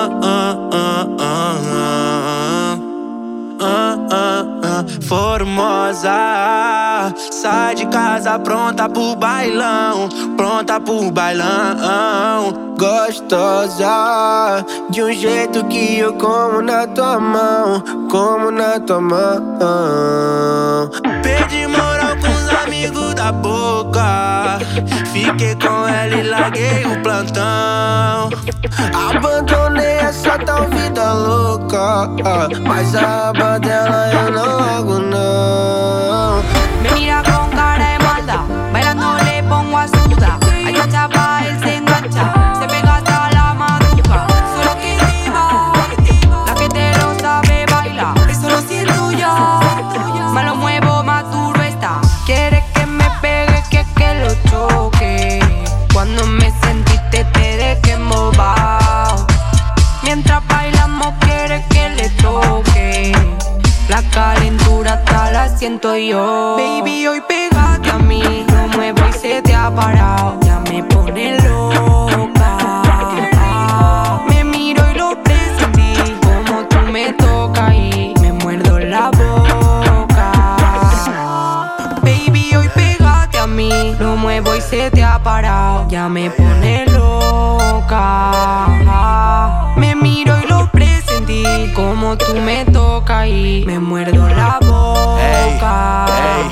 Formosa, sai de casa pronta pro bailão, pronta pro bailão. Gostosa, de um jeito que eu como na tua mão, como na tua mão. Perdi moral com os amigos da boca, fiquei com ela e larguei o plantão. Abandonei essa tal vida louca, mas a aba dela eu não largo não. Me mira con cara de maldad, bailando le pongo a sudar. Ay, esta chapa, él se engancha, se pega hasta la madruga. Solo que diva, la que te lo sabe bailar. Eso lo siento yo, más lo muevo, más duro está. Quiere que me pegue, que lo choque. Cuando me sentiste te dejé embobado. Mientras bailamos quiere que le toque. La calentura hasta la siento yo. Baby, hoy pégate a mí, lo muevo y se te ha parado. Ya me pone loca. Me miro y lo presentí, como tú me tocas y me muerdo la boca. Baby, hoy pégate a mí, lo muevo y se te ha parado. Ya me pone loca. Me miro y lo presentí, como tú me tocas y me muerdo la boca.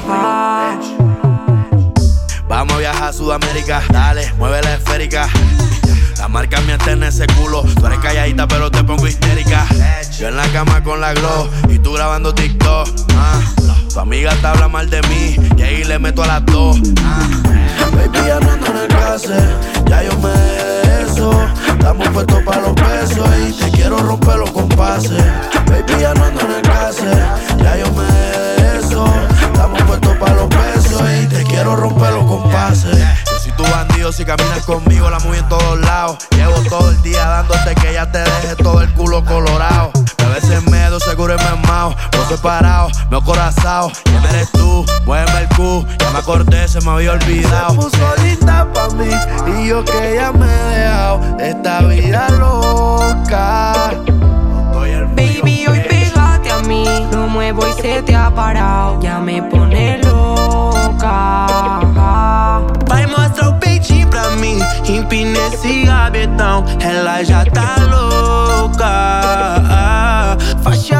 Vamos a viajar a Sudamérica, dale, mueve la esférica. La marca mía está en ese culo. Tú eres calladita pero te pongo histérica. Yo en la cama con la glow y tú grabando TikTok. Tu amiga te habla mal de mí y ahí le meto a las dos. Baby, ya no ando en el cárcel, ya yo me dejé de eso. Estamos puestos para los pesos y te quiero romper los compases. Baby, ya no ando en el cárcel, ya yo me dejé de eso. Estamos puestos para los pesos y te quiero romper los compases. Yo soy tu bandido, si caminas conmigo la muevo en todos lados. Llevo todo el día dándote que ya te deje todo el culo colorado. A veces medo, seguro es mamado. No separado, me corazado. ¿Quién eres tú? Muéveme el cu. Ya me acordé, se me había olvidado. Se puso linda pa' mí y yo que ya me he dejado esta vida loca. Baby, hoy pégate a mí, lo muevo y se te ha parado. Ya me pone loca. Vai mostrar o peitinho pra mim, empina esse rabetão. Ela já tá louca. Faixa